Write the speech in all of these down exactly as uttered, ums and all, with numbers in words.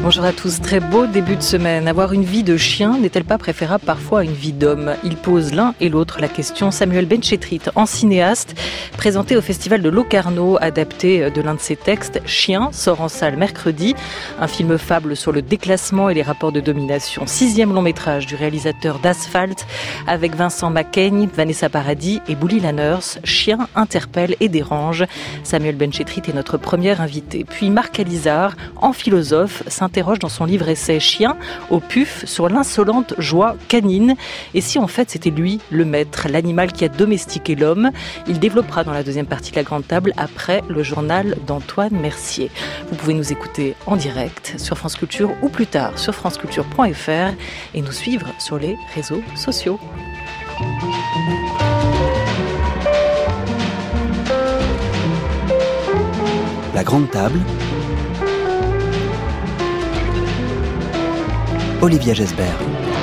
Bonjour à tous, très beau début de semaine. Avoir une vie de chien n'est-elle pas préférable parfois à une vie d'homme ? Ils posent l'un et l'autre la question. Samuel Benchetrit, en cinéaste, présenté au Festival de Locarno, adapté de l'un de ses textes, Chien, sort en salle mercredi. Un film fable sur le déclassement et les rapports de domination. Sixième long métrage du réalisateur d'Asphalt, avec Vincent Macaigne, Vanessa Paradis et Bouli Lanners. Chien interpelle et dérange. Samuel Benchetrit est notre premier invité. Puis Marc Alizard, en philosophe, s'interroge dans son livre-essai Chien, au P U F, sur l'insolente joie canine. Et si en fait c'était lui, le maître, l'animal qui a domestiqué l'homme ? Il développera dans la deuxième partie de la grande table, après le journal d'Antoine Mercier. Vous pouvez nous écouter en direct sur France Culture ou plus tard sur franceculture point f r et nous suivre sur les réseaux sociaux. La grande table. Olivia Gesbert.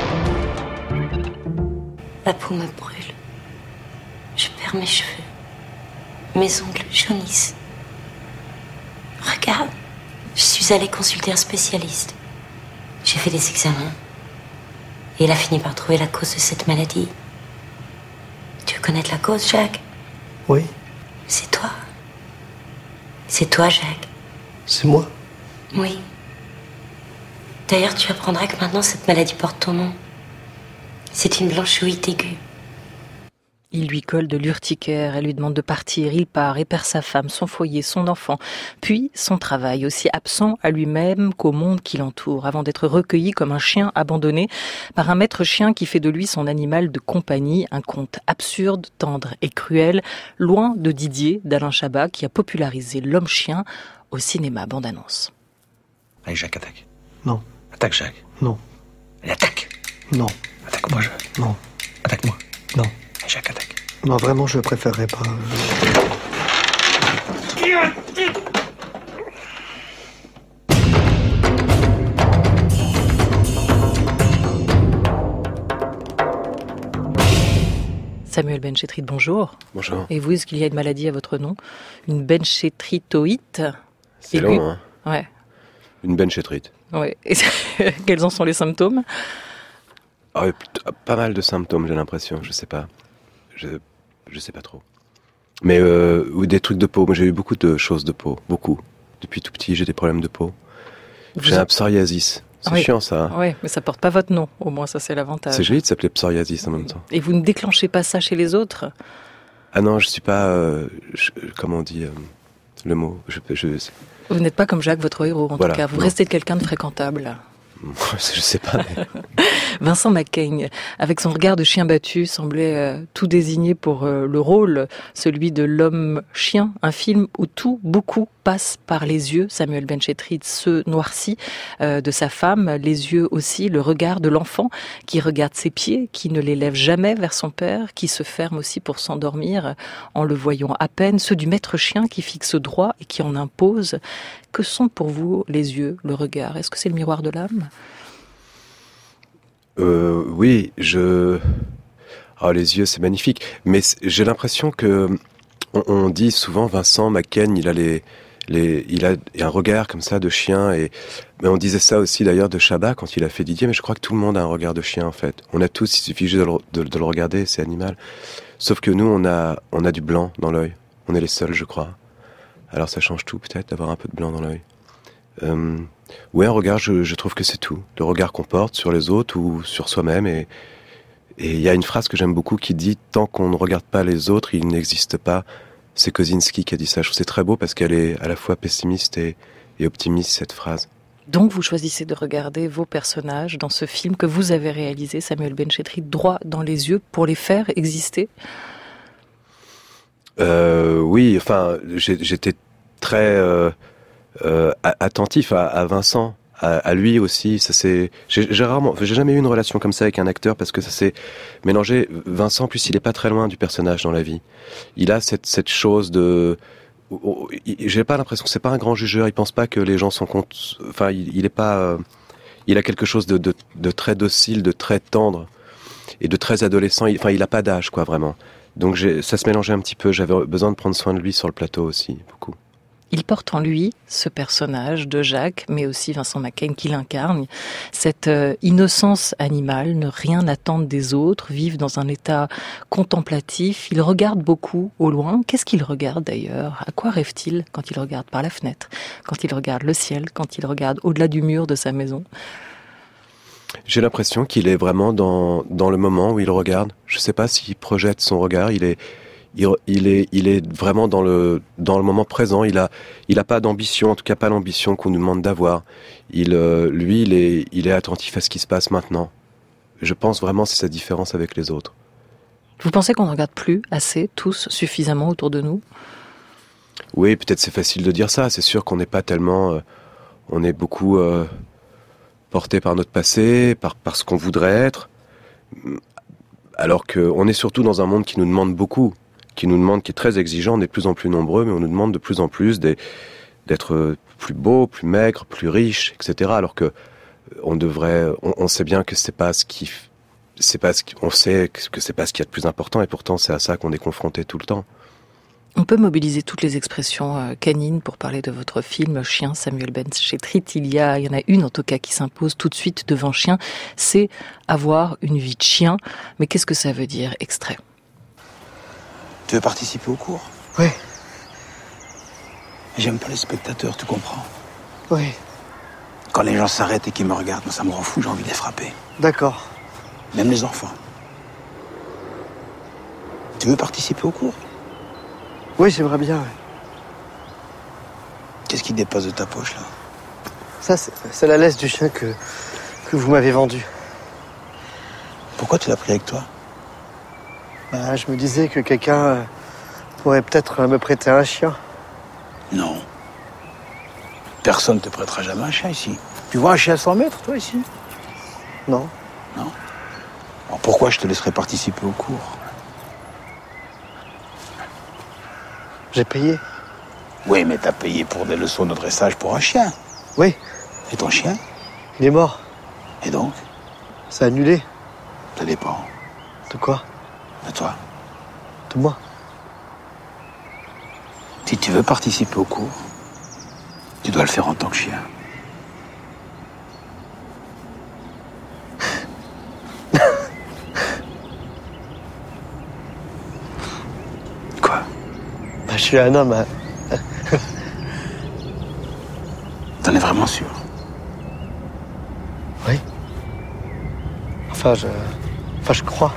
La peau me brûle. Je perds mes cheveux. Mes ongles jaunissent. Regarde, je suis allée consulter un spécialiste. J'ai fait des examens. Et il a fini par trouver la cause de cette maladie. Tu veux connaître la cause, Jacques ? Oui. C'est toi. C'est toi, Jacques. C'est moi ? Oui. D'ailleurs, tu apprendras que maintenant, cette maladie porte ton nom. C'est une blanchouille aiguë. Il lui colle de l'urticaire, elle lui demande de partir, il part et perd sa femme, son foyer, son enfant, puis son travail, aussi absent à lui-même qu'au monde qui l'entoure, avant d'être recueilli comme un chien abandonné par un maître chien qui fait de lui son animal de compagnie, un conte absurde, tendre et cruel, loin de Didier, d'Alain Chabat, qui a popularisé l'homme-chien au cinéma. Bande-annonce. Allez, Jacques, attaque. Non. Attaque, Jacques. Non. Allez, attaque. Non. Attaque-moi, Jacques. Non. Attaque-moi. Non. Allez, Jacques, attaque. Non, vraiment, je préférerais pas. Samuel Benchetrit, bonjour. Bonjour. Et vous, est-ce qu'il y a une maladie à votre nom ? Une benchetritoïte ? C'est aiguë. long, hein. Ouais. Une benchetrit. Ouais. Et quels en sont les symptômes ? Ah oui, pas mal de symptômes, j'ai l'impression. Je sais pas. Je, je sais pas trop. Mais euh, ou des trucs de peau. Moi, j'ai eu beaucoup de choses de peau. Beaucoup. Depuis tout petit, j'ai des problèmes de peau. Vous J'ai a- un psoriasis. C'est Oui. chiant, ça. Hein. Oui, mais ça porte pas votre nom. Au moins, ça, c'est l'avantage. C'est joli de s'appeler psoriasis en même temps. Et vous ne déclenchez pas ça chez les autres ? Ah non, je suis pas... Euh, je- comment on dit euh, le mot je, je, Vous n'êtes pas comme Jacques, votre héros, en Voilà, tout cas. Vous non. restez quelqu'un de fréquentable. je sais pas. Mais... Vincent Macaigne, avec son regard de chien battu, semblait euh, tout désigner pour euh, le rôle, celui de l'homme-chien, un film où tout, beaucoup, passe par les yeux. Samuel Benchetrit se noircit euh, de sa femme, les yeux aussi, le regard de l'enfant qui regarde ses pieds, qui ne les lève jamais vers son père, qui se ferme aussi pour s'endormir en le voyant à peine, ceux du maître chien qui fixe droit et qui en impose. Que sont pour vous les yeux, le regard ? Est-ce que c'est le miroir de l'âme ? Euh, oui, je... Oh, les yeux, c'est magnifique. Mais c'est- j'ai l'impression que... On, on dit souvent, Vincent Macaigne, il a les... Les, il a un regard comme ça de chien, et mais on disait ça aussi d'ailleurs de Chabat quand il a fait Didier, mais je crois que tout le monde a un regard de chien en fait. On a tous, il suffit juste de le, de, de le regarder, c'est animal. Sauf que nous, on a, on a du blanc dans l'œil. On est les seuls, je crois. Alors ça change tout peut-être d'avoir un peu de blanc dans l'œil. Euh, ouais, un regard, je, je trouve que c'est tout. Le regard qu'on porte sur les autres ou sur soi-même. Et et il y a une phrase que j'aime beaucoup qui dit « Tant qu'on ne regarde pas les autres, ils n'existent pas ». C'est Kosinski qui a dit ça. Je trouve que c'est très beau parce qu'elle est à la fois pessimiste et, et optimiste, cette phrase. Donc vous choisissez de regarder vos personnages dans ce film que vous avez réalisé, Samuel Benchetrit, droit dans les yeux, pour les faire exister ? Euh, oui, enfin, j'ai, j'étais très euh, euh, attentif à, à Vincent, à, à lui aussi. Ça c'est, j'ai, j'ai rarement, j'ai jamais eu une relation comme ça avec un acteur parce que ça s'est mélangé. Vincent, en plus, il est pas très loin du personnage dans la vie. Il a cette cette chose de, j'ai pas l'impression que c'est pas un grand jugeur. Il pense pas que les gens sont contre. Enfin, il, il est pas. Euh, il a quelque chose de, de, de très docile, de très tendre et de très adolescent. Il, enfin, il a pas d'âge, quoi, vraiment. Donc j'ai, ça se mélangeait un petit peu. J'avais besoin de prendre soin de lui sur le plateau aussi, beaucoup. Il porte en lui ce personnage de Jacques, mais aussi Vincent Macaigne qui l'incarne. Cette euh, innocence animale, ne rien attendre des autres, vivre dans un état contemplatif. Il regarde beaucoup au loin. Qu'est-ce qu'il regarde d'ailleurs ? À quoi rêve-t-il quand il regarde par la fenêtre ? Quand il regarde le ciel ? Quand il regarde au-delà du mur de sa maison ? J'ai l'impression qu'il est vraiment dans, dans le moment où il regarde. Je ne sais pas s'il projette son regard. Il est... Il, il est, il est vraiment dans le dans le moment présent. Il a, il a pas d'ambition, en tout cas pas l'ambition qu'on nous demande d'avoir. Il, euh, lui, il est, il est attentif à ce qui se passe maintenant. Je pense vraiment que c'est sa différence avec les autres. Vous pensez qu'on ne regarde plus assez, tous, suffisamment autour de nous ? Oui, peut-être c'est facile de dire ça. C'est sûr qu'on n'est pas tellement, euh, on est beaucoup euh, porté par notre passé, par par ce qu'on voudrait être, alors qu'on est surtout dans un monde qui nous demande beaucoup. qui nous demande, qui est très exigeant, on est de plus en plus nombreux, mais on nous demande de plus en plus des, d'être plus beau, plus maigre, plus riche, et cetera. Alors que on devrait, on, on sait bien que c'est pas ce qui, c'est pas ce qui, on sait que c'est pas ce qu'il y a de plus important, et pourtant c'est à ça qu'on est confronté tout le temps. On peut mobiliser toutes les expressions canines pour parler de votre film Chien, Samuel Benchetrit. Il y a, il y en a une en tout cas qui s'impose tout de suite devant Chien, c'est avoir une vie de chien. Mais qu'est-ce que ça veut dire, extrait? Tu veux participer au cours? Oui. J'aime pas les spectateurs, tu comprends? Oui. Quand les gens s'arrêtent et qu'ils me regardent, moi, ça me rend fou, j'ai envie de les frapper. D'accord. Même les enfants. Tu veux participer au cours? Oui, j'aimerais bien, oui. Qu'est-ce qui dépasse de ta poche, là? Ça, c'est, c'est la laisse du chien que, que vous m'avez vendue. Pourquoi tu l'as pris avec toi? Bah, je me disais que quelqu'un euh, pourrait peut-être me prêter un chien. Non. Personne ne te prêtera jamais un chien ici. Tu vois un chien à cent mètres, toi, ici? Non. Non. Alors pourquoi je te laisserais participer au cours? J'ai payé. Oui, mais t'as payé pour des leçons de dressage pour un chien. Oui. Et ton chien? Il est mort. Et donc? C'est annulé. Ça dépend. De quoi? De toi. De moi. Si tu veux participer au cours, tu dois le faire en tant que chien. Quoi? Bah, je suis un homme. Hein. T'en es vraiment sûr? Oui. Enfin, je... Enfin, je crois.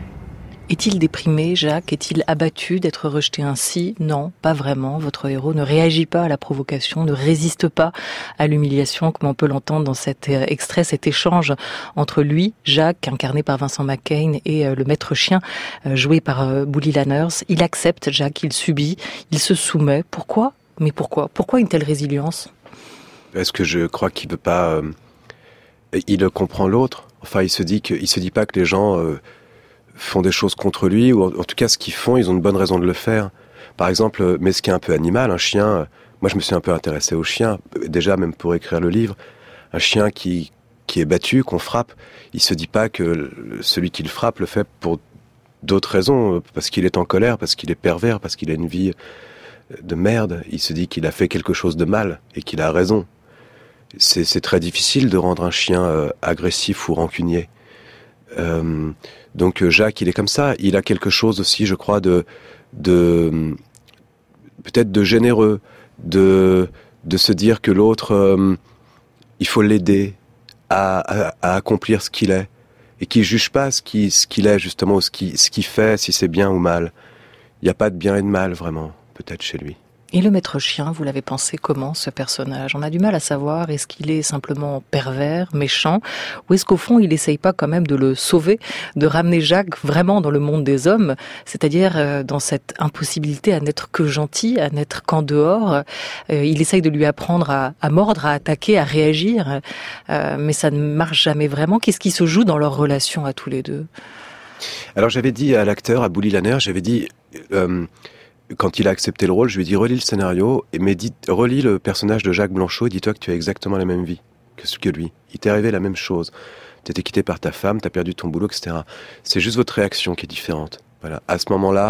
Est-il déprimé, Jacques? Est-il abattu d'être rejeté ainsi? Non, pas vraiment. Votre héros ne réagit pas à la provocation, ne résiste pas à l'humiliation, comme on peut l'entendre dans cet extrait, cet échange entre lui, Jacques, incarné par Vincent Macaigne, et le maître chien, joué par Bully Lanners. Il accepte, Jacques, il subit, il se soumet. Pourquoi? Mais pourquoi? Pourquoi une telle résilience? Parce que je crois qu'il veut pas... Euh, il comprend l'autre. Enfin, il se dit que, il se dit pas que les gens... Euh, font des choses contre lui, ou en tout cas ce qu'ils font, ils ont une bonne raison de le faire. Par exemple, mais ce qui est un peu animal, un chien, moi je me suis un peu intéressé au chien, déjà même pour écrire le livre, un chien qui, qui est battu, qu'on frappe, il se dit pas que celui qui le frappe le fait pour d'autres raisons, parce qu'il est en colère, parce qu'il est pervers, parce qu'il a une vie de merde, il se dit qu'il a fait quelque chose de mal, et qu'il a raison. C'est, c'est très difficile de rendre un chien euh, agressif ou rancunier. Euh, donc Jacques, il est comme ça. Il a quelque chose aussi, je crois, de, de peut-être de généreux, de de se dire que l'autre, euh, il faut l'aider à, à, à accomplir ce qu'il est, et qu'il juge pas ce qu'il ce qu'il est justement, ou ce qu'il ce qu'il fait, si c'est bien ou mal. Il n'y a pas de bien et de mal vraiment, peut-être chez lui. Et le maître chien, vous l'avez pensé comment, ce personnage? On a du mal à savoir, est-ce qu'il est simplement pervers, méchant, ou est-ce qu'au fond, il essaye pas quand même de le sauver, de ramener Jacques vraiment dans le monde des hommes, c'est-à-dire euh, dans cette impossibilité à n'être que gentil, à n'être qu'en dehors. Euh, il essaye de lui apprendre à, à mordre, à attaquer, à réagir, euh, mais ça ne marche jamais vraiment. Qu'est-ce qui se joue dans leur relation à tous les deux? Alors j'avais dit à l'acteur, à Bully Lanners, j'avais dit... Euh, quand il a accepté le rôle, je lui ai dit relis le scénario, mais dis, relis le personnage de Jacques Blanchot et dis-toi que tu as exactement la même vie que, que lui. Il t'est arrivé la même chose. Tu étais quitté par ta femme, tu as perdu ton boulot, et cetera. C'est juste votre réaction qui est différente. Voilà. À ce moment-là,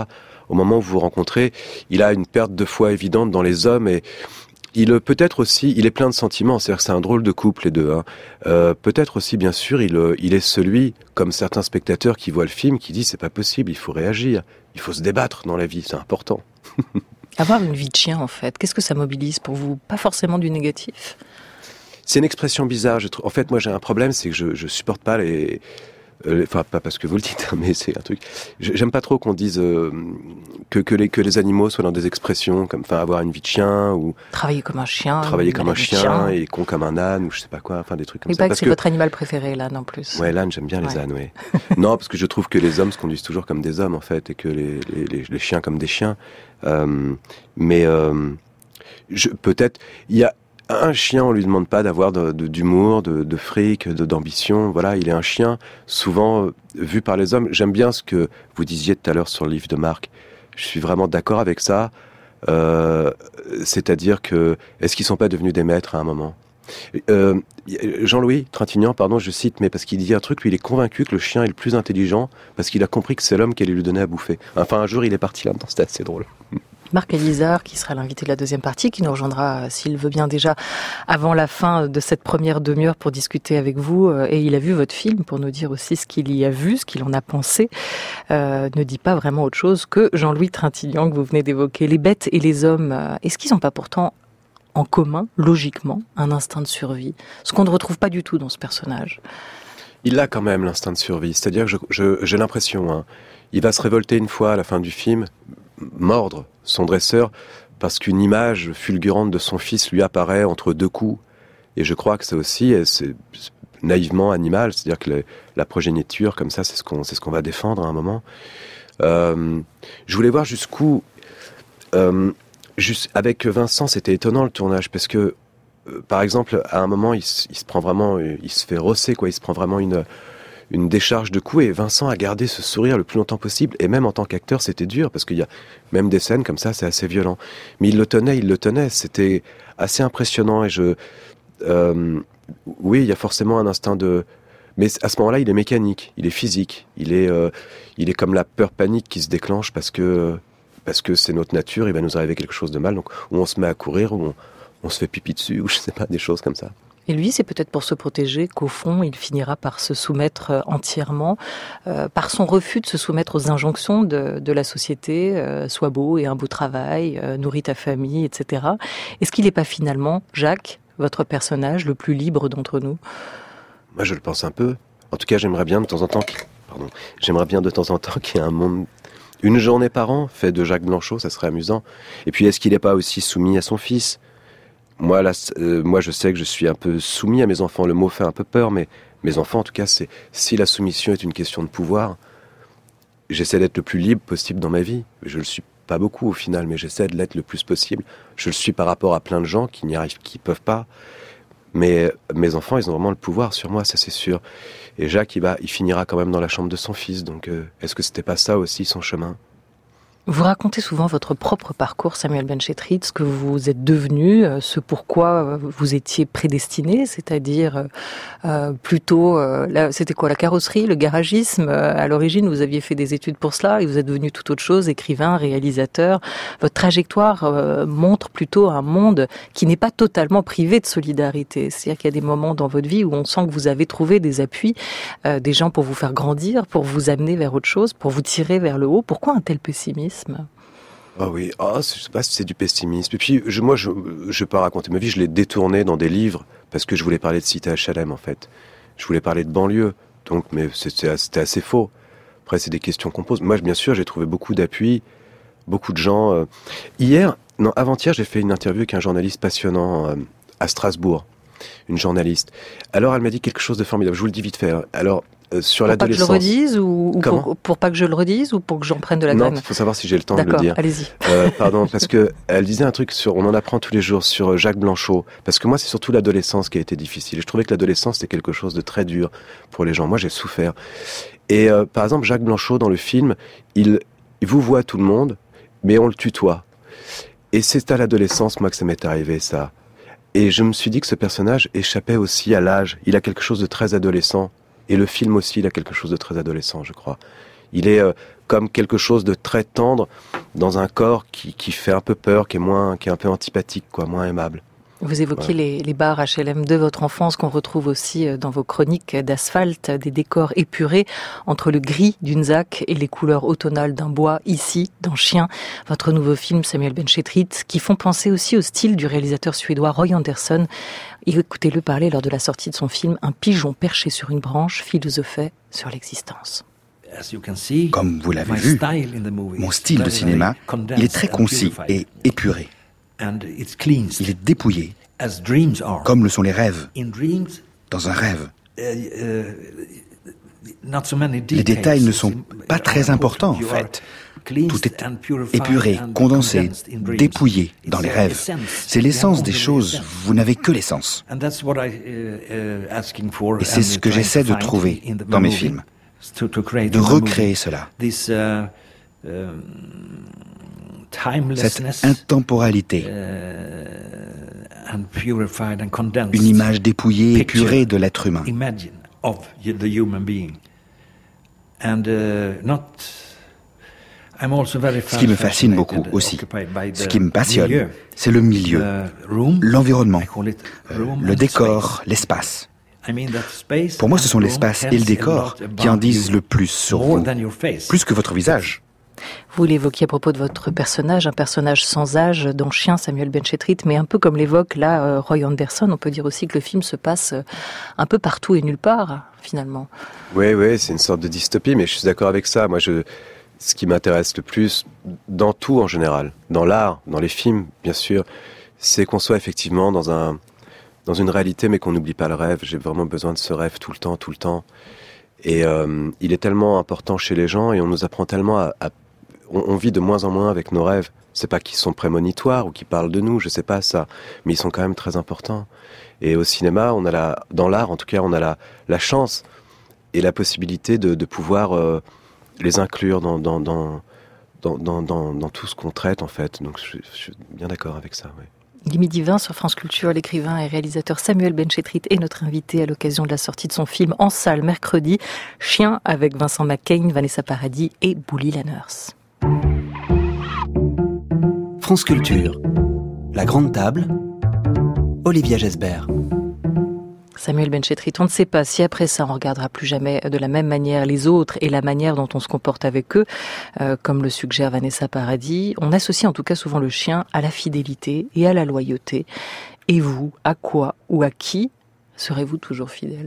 au moment où vous vous rencontrez, il a une perte de foi évidente dans les hommes et il peut-être aussi, il est plein de sentiments, c'est-à-dire que c'est un drôle de couple les deux. Hein. Euh, peut-être aussi, bien sûr, il, il est celui, comme certains spectateurs qui voient le film, qui disent c'est pas possible, il faut réagir, il faut se débattre dans la vie, c'est important. Avoir une vie de chien, en fait, qu'est-ce que ça mobilise pour vous? Pas forcément du négatif. C'est une expression bizarre. Je trouve... En fait, moi, j'ai un problème, c'est que je, je supporte pas les. Euh, enfin, pas parce que vous le dites, mais c'est un truc. J'aime pas trop qu'on dise euh, que que les que les animaux soient dans des expressions comme, enfin, avoir une vie de chien ou travailler comme un chien, travailler comme un chien, chien et con comme un âne ou je sais pas quoi, enfin des trucs comme mais ça. Pas parce que c'est que... votre animal préféré, l'âne en plus. Ouais, l'âne, j'aime bien les ouais. ânes, ouais. Non, parce que je trouve que les hommes se conduisent toujours comme des hommes en fait, et que les les, les, les chiens comme des chiens. Euh, mais euh, je, peut-être il y a un chien, on lui demande pas d'avoir de, de, d'humour, de, de fric, de, d'ambition. Voilà, il est un chien, souvent euh, vu par les hommes. J'aime bien ce que vous disiez tout à l'heure sur le livre de Marc. Je suis vraiment d'accord avec ça. Euh, c'est-à-dire que, est-ce qu'ils sont pas devenus des maîtres à un moment ? euh, Jean-Louis Trintignant, pardon, je cite, mais parce qu'il dit un truc, lui, il est convaincu que le chien est le plus intelligent parce qu'il a compris que c'est l'homme qui allait lui donner à bouffer. Enfin, un jour, il est parti là-dedans, c'était assez drôle. Marc Alizard, qui sera l'invité de la deuxième partie, qui nous rejoindra, s'il veut bien déjà, avant la fin de cette première demi-heure pour discuter avec vous. Et il a vu votre film pour nous dire aussi ce qu'il y a vu, ce qu'il en a pensé. Euh, ne dit pas vraiment autre chose que Jean-Louis Trintignant que vous venez d'évoquer. Les bêtes et les hommes, est-ce qu'ils n'ont pas pourtant en commun, logiquement, un instinct de survie? Ce qu'on ne retrouve pas du tout dans ce personnage. Il a quand même l'instinct de survie. C'est-à-dire que je, je, j'ai l'impression, hein, il va se révolter une fois à la fin du film, mordre son dresseur parce qu'une image fulgurante de son fils lui apparaît entre deux coups. Et je crois que c'est aussi c'est naïvement animal, c'est-à-dire que le, la progéniture, comme ça, c'est ce qu'on, c'est ce qu'on va défendre à un moment. Euh, je voulais voir jusqu'où... Euh, juste, avec Vincent, c'était étonnant le tournage, parce que, euh, par exemple, à un moment, il, il se prend vraiment... Il se fait rosser, quoi, il se prend vraiment une... une décharge de coups, et Vincent a gardé ce sourire le plus longtemps possible, et même en tant qu'acteur, c'était dur, parce qu'il y a même des scènes comme ça, c'est assez violent. Mais il le tenait, il le tenait, c'était assez impressionnant, et je... Euh, oui, il y a forcément un instinct de... Mais à ce moment-là, il est mécanique, il est physique, il est, euh, il est comme la peur panique qui se déclenche parce que, parce que c'est notre nature, il va nous arriver quelque chose de mal, donc où on se met à courir, où on, on se fait pipi dessus, ou je sais pas, des choses comme ça. Et lui, c'est peut-être pour se protéger qu'au fond, il finira par se soumettre entièrement, euh, par son refus de se soumettre aux injonctions de, de la société, euh, sois beau et un beau travail, euh, nourris ta famille, et cetera. Est-ce qu'il n'est pas finalement, Jacques, votre personnage, le plus libre d'entre nous ? Moi, je le pense un peu. En tout cas, j'aimerais bien de temps en temps, pardon, j'aimerais bien de temps en temps qu'il y ait un monde, une journée par an, fait de Jacques Blanchot, ça serait amusant. Et puis, est-ce qu'il n'est pas aussi soumis à son fils ? Moi, là, euh, moi, je sais que je suis un peu soumis à mes enfants. Le mot fait un peu peur, mais mes enfants, en tout cas, c'est si la soumission est une question de pouvoir, j'essaie d'être le plus libre possible dans ma vie. Je le suis pas beaucoup au final, mais j'essaie de l'être le plus possible. Je le suis par rapport à plein de gens qui n'y arrivent, qui peuvent pas. Mais mes enfants, ils ont vraiment le pouvoir sur moi, ça c'est sûr. Et Jacques, il va, il finira quand même dans la chambre de son fils. Donc, euh, est-ce que c'était pas ça aussi son chemin ? Vous racontez souvent votre propre parcours, Samuel Benchetrit, ce que vous êtes devenu, ce pourquoi vous étiez prédestiné, c'est-à-dire euh, plutôt, euh, la, c'était quoi, la carrosserie, le garagisme. À l'origine, vous aviez fait des études pour cela et vous êtes devenu toute autre chose, écrivain, réalisateur. Votre trajectoire euh, montre plutôt un monde qui n'est pas totalement privé de solidarité. C'est-à-dire qu'il y a des moments dans votre vie où on sent que vous avez trouvé des appuis, euh, des gens pour vous faire grandir, pour vous amener vers autre chose, pour vous tirer vers le haut. Pourquoi un tel pessimisme ? Ah oh oui, oh, je sais pas si c'est du pessimisme. Et puis, je, moi, je ne vais pas raconter ma vie, je l'ai détourné dans des livres, parce que je voulais parler de Cité H L M, en fait. Je voulais parler de banlieue, donc, mais c'était, c'était assez faux. Après, c'est des questions qu'on pose. Moi, bien sûr, j'ai trouvé beaucoup d'appui, beaucoup de gens. Euh... Hier, non, avant-hier, j'ai fait une interview avec un journaliste passionnant euh, à Strasbourg, une journaliste. Alors, elle m'a dit quelque chose de formidable, je vous le dis vite fait. Hein. Alors, Euh, sur pour l'adolescence. Pas que je le redise ou, ou pour, pour pas que je le redise ou pour que j'en prenne de la graine. Non, il faut savoir si j'ai le temps de le D'accord, dire. allez-y. Euh, pardon, parce que elle disait un truc sur, on en apprend tous les jours sur Jacques Blanchot. Parce que moi, c'est surtout l'adolescence qui a été difficile. Et je trouvais que l'adolescence c'était quelque chose de très dur pour les gens. Moi, j'ai souffert. Et euh, par exemple, Jacques Blanchot dans le film, il, il vous voit tout le monde, mais on le tutoie. Et c'est à l'adolescence, moi, que ça m'est arrivé ça. Et je me suis dit que ce personnage échappait aussi à l'âge. Il a quelque chose de très adolescent. Et le film aussi, il a quelque chose de très adolescent, je crois. Il est euh, comme quelque chose de très tendre dans un corps qui, qui fait un peu peur, qui est moins, qui est un peu antipathique, quoi, moins aimable. Vous évoquiez ouais. les, les bars H L M de votre enfance qu'on retrouve aussi dans vos chroniques d'asphalte, des décors épurés entre le gris d'une Z A C et les couleurs automnales d'un bois, ici, dans Chien, votre nouveau film Samuel Benchetrit, qui font penser aussi au style du réalisateur suédois Roy Andersson. Écoutez-le parler lors de la sortie de son film « Un pigeon perché sur une branche philosophait sur l'existence ». Comme vous l'avez vu, mon style de cinéma, il est très concis et épuré. Il est dépouillé, comme le sont les rêves. Dans un rêve, les détails ne sont pas très importants, en fait. Tout est épuré, condensé, dépouillé dans les rêves. C'est l'essence des choses, vous n'avez que l'essence. Et c'est ce que j'essaie de trouver dans mes films, de recréer cela. Cette intemporalité, une image dépouillée et épurée de l'être humain. Ce qui me fascine beaucoup aussi, ce qui me passionne, c'est le milieu, l'environnement, euh, le décor, l'espace. Pour moi, ce sont l'espace et le décor qui en disent le plus sur vous, plus que votre visage. Vous l'évoquiez à propos de votre personnage, un personnage sans âge dans Chien, Samuel Benchetrit, mais un peu comme l'évoque là euh, Roy Andersson, on peut dire aussi que le film se passe euh, un peu partout et nulle part, finalement. Oui, oui, c'est une sorte de dystopie, mais je suis d'accord avec ça. Moi, je, ce qui m'intéresse le plus, dans tout en général, dans l'art, dans les films, bien sûr, c'est qu'on soit effectivement dans un, dans une réalité, mais qu'on n'oublie pas le rêve. J'ai vraiment besoin de ce rêve tout le temps, tout le temps. Et euh, il est tellement important chez les gens et on nous apprend tellement à, à on, on vit de moins en moins avec nos rêves. C'est pas qu'ils sont prémonitoires ou qu'ils parlent de nous, je sais pas ça, mais ils sont quand même très importants. Et au cinéma, on a la, dans l'art en tout cas, on a la, la chance et la possibilité de, de pouvoir euh, les inclure dans, dans, dans, dans, dans, dans, dans tout ce qu'on traite en fait. Donc je, je suis bien d'accord avec ça, ouais. Il est midi vingt sur France Culture, l'écrivain et réalisateur Samuel Benchetrit est notre invité à l'occasion de la sortie de son film en salle mercredi, Chien, avec Vincent McCain, Vanessa Paradis et Bouli Lanners. France Culture, la grande table, Olivia Gesbert. Samuel Benchetrit, on ne sait pas si après ça on regardera plus jamais de la même manière les autres et la manière dont on se comporte avec eux, euh, comme le suggère Vanessa Paradis. On associe en tout cas souvent le chien à la fidélité et à la loyauté. Et vous, à quoi ou à qui serez-vous toujours fidèle ?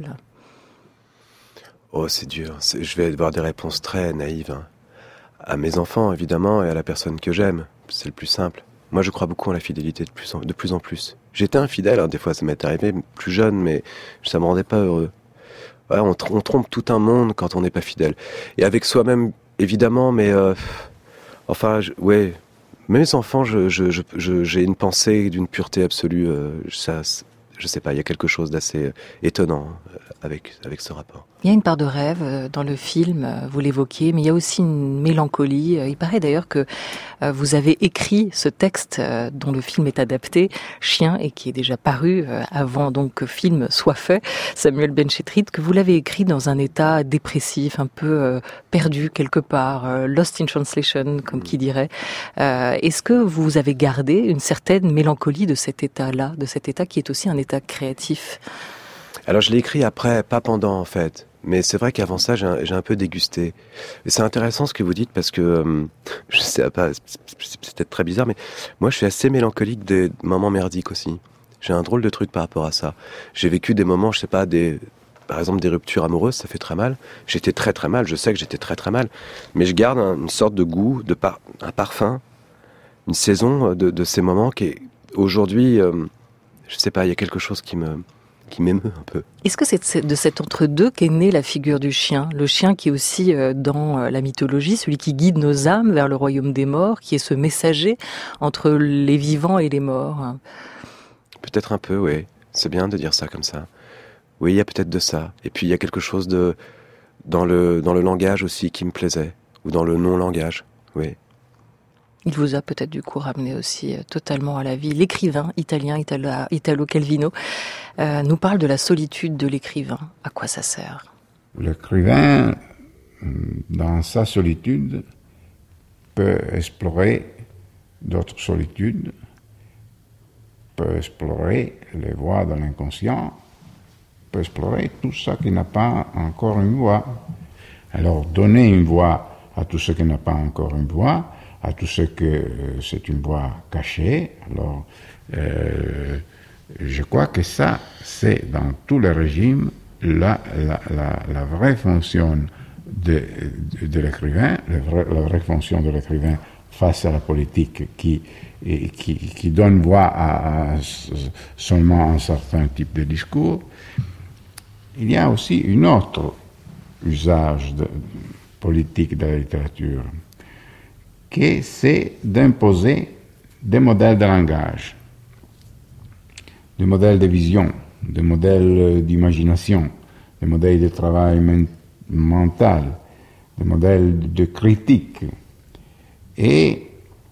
Oh, c'est dur. C'est, je vais avoir des réponses très naïves. Hein. À mes enfants, évidemment, et à la personne que j'aime. C'est le plus simple. Moi, je crois beaucoup en la fidélité de plus en, de plus, en plus. J'étais infidèle, hein, des fois ça m'est arrivé plus jeune, mais ça me rendait pas heureux. Ouais, on, on trompe tout un monde quand on n'est pas fidèle. Et avec soi-même, évidemment, mais... Euh, enfin, je, ouais, mes enfants, je, je, je, je, j'ai une pensée d'une pureté absolue. Euh, ça, je sais pas, il y a quelque chose d'assez étonnant avec, avec ce rapport. Il y a une part de rêve dans le film, vous l'évoquiez, mais il y a aussi une mélancolie. Il paraît d'ailleurs que vous avez écrit ce texte dont le film est adapté, Chien, et qui est déjà paru avant donc que le film soit fait, Samuel Benchetrit, que vous l'avez écrit dans un état dépressif, un peu perdu quelque part, lost in translation, comme qui dirait. Est-ce que vous avez gardé une certaine mélancolie de cet état-là, de cet état qui est aussi un état créatif ? Alors je l'ai écrit après, pas pendant en fait. Mais c'est vrai qu'avant ça, j'ai un, j'ai un peu dégusté. Et c'est intéressant ce que vous dites parce que, euh, je sais pas, c'est, c'est peut-être très bizarre, mais moi je suis assez mélancolique des moments merdiques aussi. J'ai un drôle de truc par rapport à ça. J'ai vécu des moments, je sais pas, des, par exemple des ruptures amoureuses, ça fait très mal. J'étais très très mal, je sais que j'étais très très mal. Mais je garde un, une sorte de goût, de par, un parfum, une saison de, de ces moments qui est, aujourd'hui, euh, je sais pas, il y a quelque chose qui me... qui m'émeut un peu. Est-ce que c'est de cet entre-deux qu'est née la figure du chien ? Le chien qui est aussi dans la mythologie, celui qui guide nos âmes vers le royaume des morts, qui est ce messager entre les vivants et les morts. Peut-être un peu, oui. C'est bien de dire ça comme ça. Oui, il y a peut-être de ça. Et puis il y a quelque chose de dans le, dans le langage aussi qui me plaisait, ou dans le non-langage, oui. Il vous a peut-être du coup ramené aussi totalement à la vie. L'écrivain italien Italo, Italo Calvino euh, nous parle de la solitude de l'écrivain. À quoi ça sert ? L'écrivain dans sa solitude, peut explorer d'autres solitudes, peut explorer les voies de l'inconscient, peut explorer tout ça qui n'a pas encore une voix. Alors, donner une voix à tout ce qui n'a pas encore une voix, à tout ce que euh, c'est une voix cachée, alors euh, je crois que ça, c'est dans tous les régimes la, la, la, la vraie fonction de, de, de l'écrivain, la vraie, la vraie fonction de l'écrivain face à la politique qui, qui, qui donne voix à, à seulement un certain type de discours. Il y a aussi une autre usage de, politique de la littérature, qui c'est d'imposer des modèles de langage, des modèles de vision, des modèles d'imagination, des modèles de travail men- mental, des modèles de critique. Et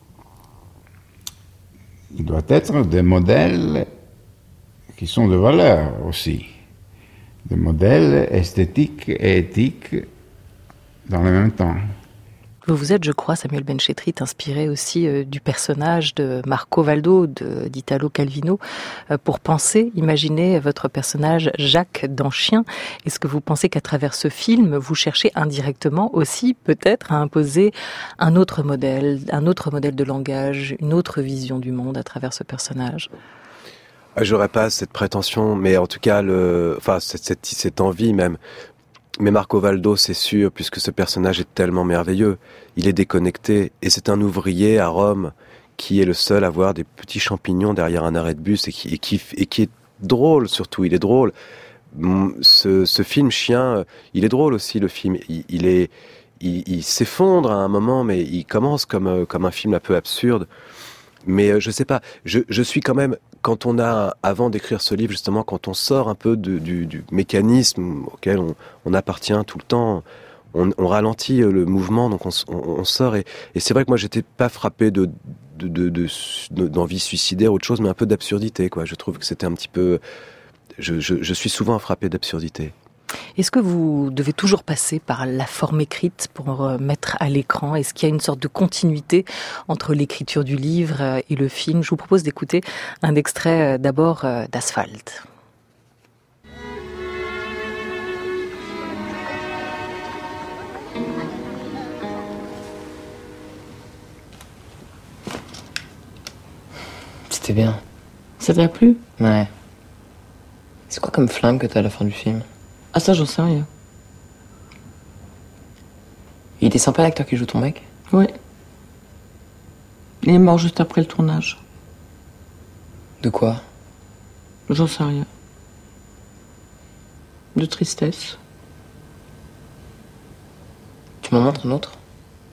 il doit être des modèles qui sont de valeur aussi, des modèles esthétiques et éthiques dans le même temps. Vous vous êtes, je crois, Samuel Benchetrit, inspiré aussi euh, du personnage de Marco Valdo, de, d'Italo Calvino, euh, pour penser, imaginer votre personnage Jacques dans Chien. Est-ce que vous pensez qu'à travers ce film, vous cherchez indirectement aussi, peut-être, à imposer un autre modèle, un autre modèle de langage, une autre vision du monde à travers ce personnage ? J'aurais pas cette prétention, mais en tout cas, le, enfin, cette, cette, cette envie même. Mais Marco Valdo, c'est sûr, puisque ce personnage est tellement merveilleux. Il est déconnecté, et c'est un ouvrier à Rome qui est le seul à voir des petits champignons derrière un arrêt de bus, et qui, et qui, et qui est drôle surtout, il est drôle. Ce, ce film Chien, il est drôle aussi, le film. Il, il est, il, il s'effondre à un moment, mais il commence comme, comme un film un peu absurde. Mais je sais pas, je, je suis quand même, quand on a, avant d'écrire ce livre, justement, quand on sort un peu de, du, du mécanisme auquel on, on appartient tout le temps, on, on ralentit le mouvement, donc on, on, on sort. Et, et c'est vrai que moi, j'étais pas frappé de, de, de, de, de, d'envie suicidaire ou autre chose, mais un peu d'absurdité, quoi. Je trouve que c'était un petit peu... Je, je, je suis souvent frappé d'absurdité. Est-ce que vous devez toujours passer par la forme écrite pour mettre à l'écran ? Est-ce qu'il y a une sorte de continuité entre l'écriture du livre et le film ? Je vous propose d'écouter un extrait d'abord d'Asphalt. C'était bien. Ça t'a plu ? Ouais. C'est quoi comme flingue que t'as à la fin du film ? Ah ça, j'en sais rien. Il était sympa l'acteur qui joue ton mec ? Ouais. Il est mort juste après le tournage. De quoi ? J'en sais rien. De tristesse. Tu m'en montres un autre ?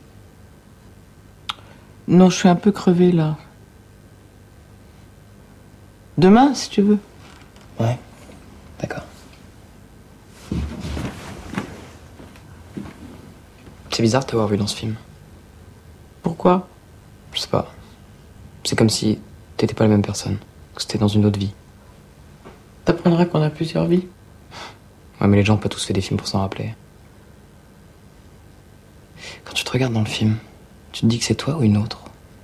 Non, je suis un peu crevée là. Demain, si tu veux. Ouais. D'accord. C'est bizarre de t'avoir vu dans ce film. Pourquoi ? Je sais pas. C'est comme si t'étais pas la même personne. Que c'était dans une autre vie. T'apprendras qu'on a plusieurs vies. Ouais, mais les gens ont pas tous fait des films pour s'en rappeler. Quand tu te regardes dans le film, tu te dis que c'est toi ou une autre ?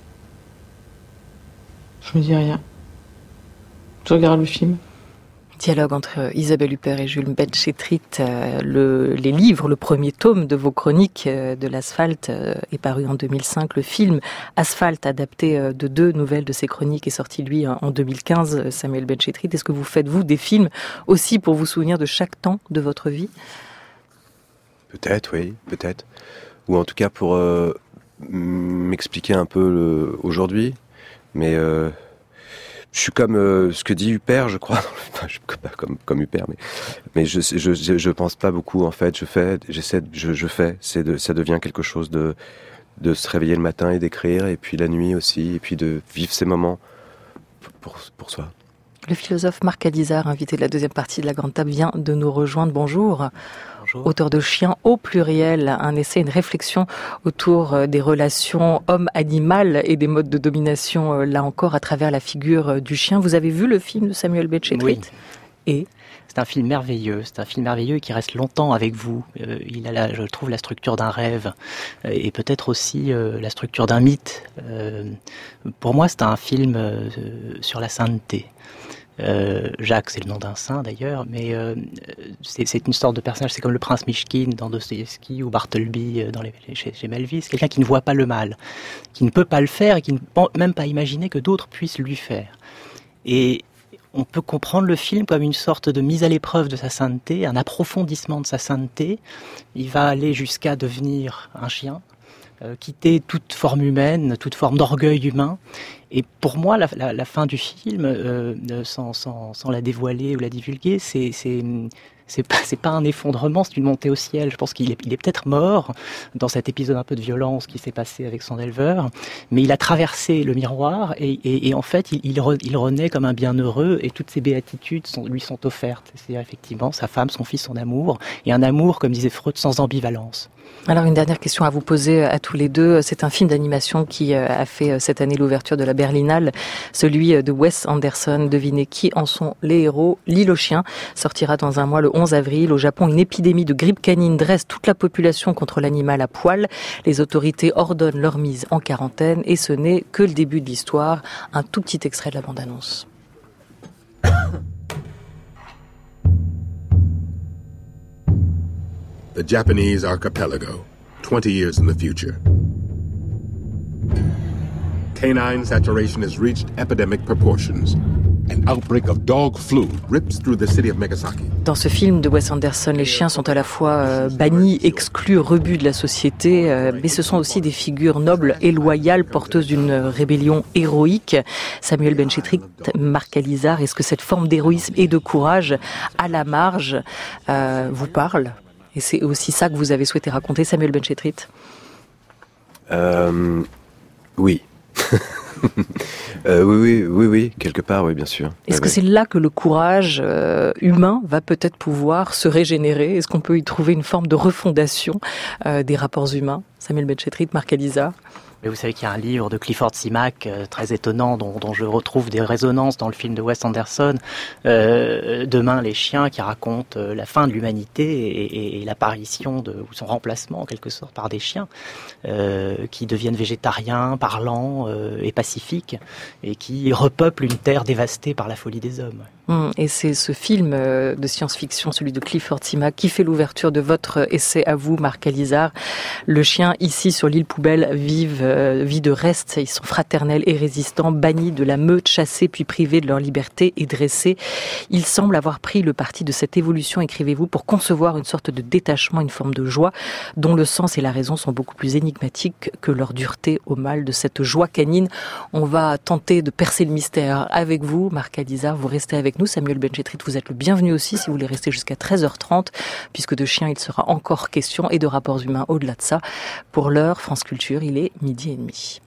Je me dis rien. Je regarde le film. Dialogue entre Isabelle Huppert et Jules Benchetrit. Euh, le, les livres, le premier tome de vos chroniques euh, de l'Asphalte euh, est paru en deux mille cinq. Le film Asphalt, adapté euh, de deux nouvelles de ses chroniques, est sorti lui en, en deux mille quinze. Samuel Benchetrit, est-ce que vous faites vous des films aussi pour vous souvenir de chaque temps de votre vie ? Peut-être, oui, peut-être. Ou en tout cas pour euh, m'expliquer un peu le, aujourd'hui. Mais euh, je suis comme euh, ce que dit Huppert, je crois. Enfin, je suis pas comme comme Huppert, mais mais je je je, je pense pas beaucoup en fait. Je fais, j'essaie, je je fais. C'est de, ça devient quelque chose de de se réveiller le matin et d'écrire, et puis la nuit aussi, et puis de vivre ces moments pour pour soi. Le philosophe Marc Alizard, invité de la deuxième partie de la Grande Table, vient de nous rejoindre. Bonjour. Bonjour. Auteur de Chien au pluriel, un essai, une réflexion autour des relations homme-animal et des modes de domination, là encore, à travers la figure du chien. Vous avez vu le film de Samuel Benchetrit ? Oui. Et C'est un film merveilleux, c'est un film merveilleux qui reste longtemps avec vous. Euh, il a, la, je trouve, la structure d'un rêve euh, et peut-être aussi euh, la structure d'un mythe. Euh, pour moi, c'est un film euh, sur la sainteté. Euh, Jacques, c'est le nom d'un saint d'ailleurs, mais euh, c'est, c'est une sorte de personnage, c'est comme le prince Mishkin dans Dostoïevski ou Bartleby dans les, chez, chez Melville, c'est quelqu'un qui ne voit pas le mal, qui ne peut pas le faire et qui ne peut même pas imaginer que d'autres puissent lui faire. Et on peut comprendre le film comme une sorte de mise à l'épreuve de sa sainteté, un approfondissement de sa sainteté. Il va aller jusqu'à devenir un chien, euh, quitter toute forme humaine, toute forme d'orgueil humain. Et pour moi, la, la, la fin du film, euh, sans, sans, sans la dévoiler ou la divulguer, c'est, c'est, c'est pas, c'est pas un effondrement, c'est une montée au ciel. Je pense qu'il est, il est peut-être mort dans cet épisode un peu de violence qui s'est passé avec son éleveur, mais il a traversé le miroir et, et, et en fait, il, il, re, il renaît comme un bienheureux et toutes ses béatitudes sont, lui sont offertes. C'est-à-dire effectivement sa femme, son fils, son amour, et un amour, comme disait Freud, sans ambivalence. Alors une dernière question à vous poser à tous les deux. C'est un film d'animation qui a fait cette année l'ouverture de la Berlinale, celui de Wes Anderson. Devinez qui en sont les héros. L'île aux chiens sortira dans un mois, le onze avril. Au Japon, une épidémie de grippe canine dresse toute la population contre l'animal à poil. Les autorités ordonnent leur mise en quarantaine et ce n'est que le début de l'histoire. Un tout petit extrait de la bande-annonce. The Japanese archipelago, twenty years in the future. Canine saturation has reached epidemic proportions. An outbreak of dog flu rips through the city of Megasaki. Dans ce film de Wes Anderson, les chiens sont à la fois euh, bannis, exclus, rebus de la société, euh, mais ce sont aussi des figures nobles et loyales, porteuses d'une rébellion héroïque. Samuel Benchetrit, Marc Alizard, est-ce que cette forme d'héroïsme et de courage à la marge euh, vous parle ? Et c'est aussi ça que vous avez souhaité raconter, Samuel Benchetrit ? euh, Oui. euh, oui, oui, oui, oui, quelque part, oui, bien sûr. Est-ce ouais, que ouais. c'est là que le courage euh, humain va peut-être pouvoir se régénérer ? Est-ce qu'on peut y trouver une forme de refondation euh, des rapports humains ? Samuel Benchetrit, Marc Alizard. Mais vous savez qu'il y a un livre de Clifford Simak euh, très étonnant dont, dont je retrouve des résonances dans le film de Wes Anderson, euh, Demain les chiens, qui raconte euh, la fin de l'humanité et, et, et l'apparition de ou son remplacement en quelque sorte par des chiens euh, qui deviennent végétariens, parlants euh, et pacifiques et qui repeuplent une terre dévastée par la folie des hommes. Mmh, et c'est ce film de science-fiction, celui de Clifford Simak, qui fait l'ouverture de votre essai à vous, Marc Alizard. Le chien, ici, sur l'île poubelle, vive, euh, vit de reste. Ils sont fraternels et résistants, bannis de la meute, chassés puis privés de leur liberté et dressés. Ils semblent avoir pris le parti de cette évolution, écrivez-vous, pour concevoir une sorte de détachement, une forme de joie, dont le sens et la raison sont beaucoup plus énigmatiques que leur dureté au mal de cette joie canine. On va tenter de percer le mystère avec vous, Marc Alizard. Vous restez avec nous. Samuel Benchetrit, vous êtes le bienvenu aussi si vous voulez rester jusqu'à treize heures trente, puisque de chiens il sera encore question et de rapports humains au-delà de ça. Pour l'heure, France Culture, il est midi et demi.